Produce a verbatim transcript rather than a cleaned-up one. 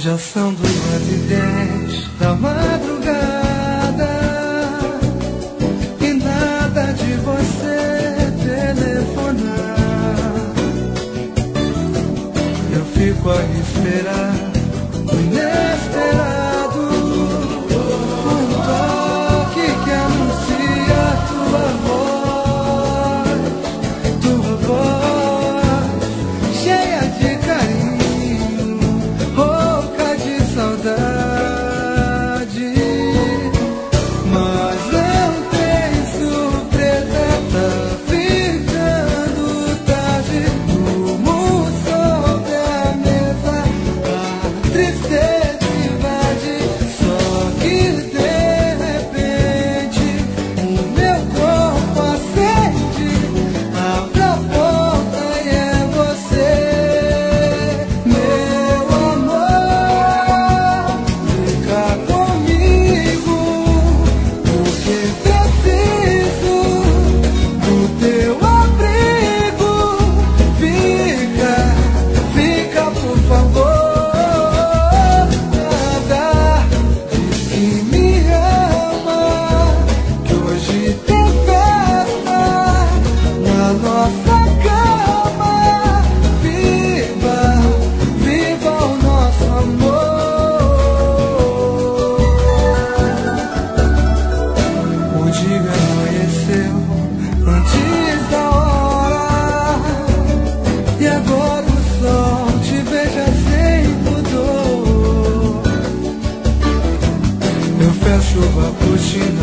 Já são duas e dez da madrugada e nada de você telefonar. Eu fico a esperar o inesperado, um toque que anuncia tua voz, tua voz cheia de carinho, rouca de saudade. Mas não tem surpresa, tá ficando tarde. Durmo sobre a mesa, a tristeza invade. Só que de repente o meu corpo acende, abre a porta e é você, meu amor. Fica comigo, porque preciso do teu abrigo. Fica, fica por favor. Nada diz que me ama, que hoje tem festa na nossa cama. Viva, viva o nosso amor. O dia amanheceu antes da hora e agora o sol te beija sem pudor. Eu fecho a cortina